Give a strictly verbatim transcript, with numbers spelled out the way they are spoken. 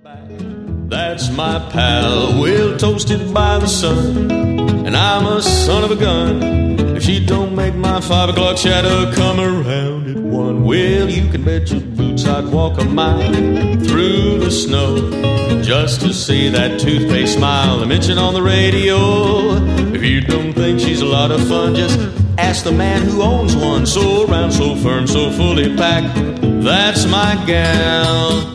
That's my pal, well toasted by the sun, and I'm a son of a gun if she don't make my five o'clock shadow come around at one. Well, you can bet your boots I'd walk a mile through the snow just to see that toothpaste smile I mentioned on the radio. If you don't think she's a lot of fun, just ask the man who owns one. So round, so firm, so fully packed, that's my gal.